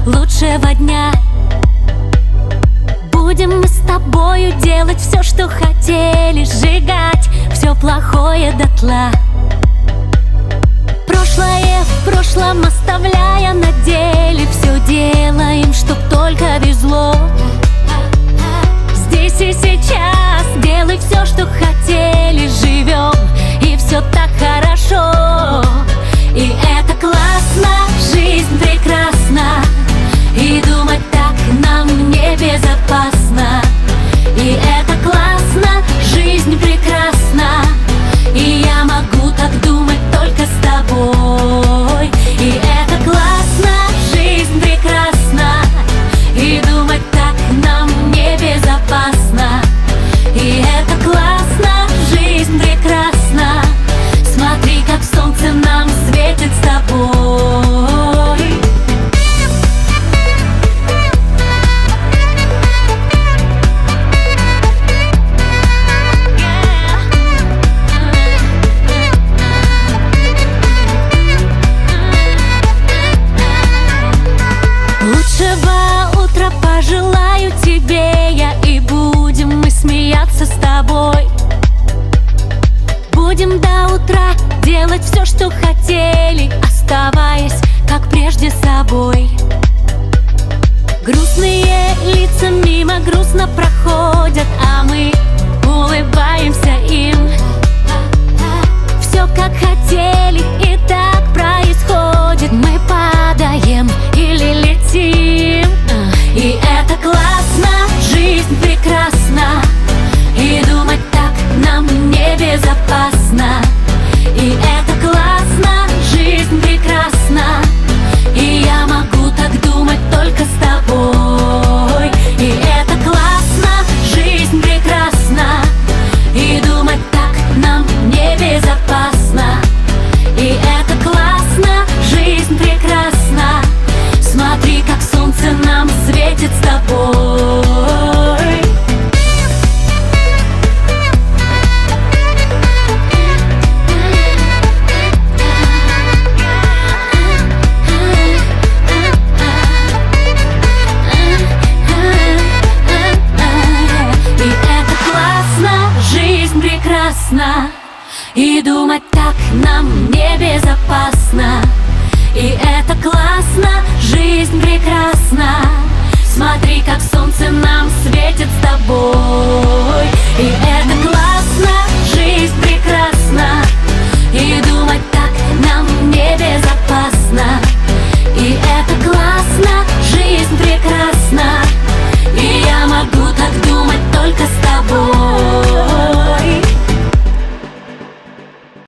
лучшего дня. Будем мы с тобою делать все, что хотели, сжигать все плохое дотла. Прошлое в прошлом оставляя, на деле все делаем, чтоб только везло. Здесь и сейчас делай все, что хотели, живем, и все так хорошо. И это классно, жизнь прекрасна, и думать так нам небезопасно. И это классно, жизнь прекрасна, и я могу так думать только с тобой. И это классно, жизнь прекрасна, и думать так нам небезопасно. И это классно, жизнь прекрасна, смотри, как солнце нам светит с тобой. Лучшего утра пожелаю тебе я, и будем мы смеяться с тобой. Будем до утра делать все, что хотели, оставаясь, как прежде, собой. Грустные лица мимо грустно проходят, а мы улыбаемся им. Все как хотели, и так происходит. Мы падаем или летим. И это классно, жизнь прекрасна, и думать так нам небезопасно. И это классно, жизнь прекрасна, и я могу так думать только с тобой. И это классно, жизнь прекрасна, и думать так нам небезопасно. И это классно, жизнь прекрасна, смотри, как солнце нам светит с тобой. И думать так нам небезопасно. И это классно, жизнь прекрасна.